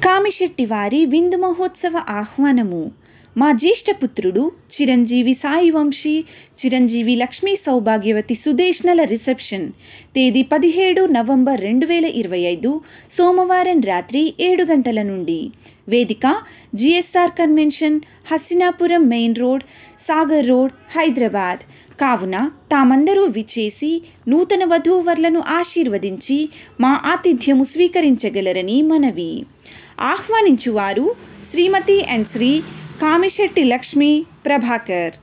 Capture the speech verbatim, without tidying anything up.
కామిశెట్టి వారి విందు మహోత్సవ ఆహ్వానము. మా జ్యేష్ఠపుత్రుడు చిరంజీవి సాయి వంశీ, చిరంజీవి లక్ష్మీ సౌభాగ్యవతి సుదేష్ణల రిసెప్షన్. తేదీ పదిహేడు నవంబర్ రెండు వేల ఇరవై ఐదు సోమవారం రాత్రి ఏడు గంటల నుండి. వేదిక GSR convention, Hassinapuram main road, Sagar road, Hyderabad. కావున తామందరూ విచ్చేసి నూతన వధూవరులను ఆశీర్వదించి మా ఆతిథ్యము స్వీకరించగలరని మనవి. ఆహ్వానించువారు శ్రీమతి అండ్ శ్రీ కామిశెట్టి లక్ష్మీ ప్రభాకర్.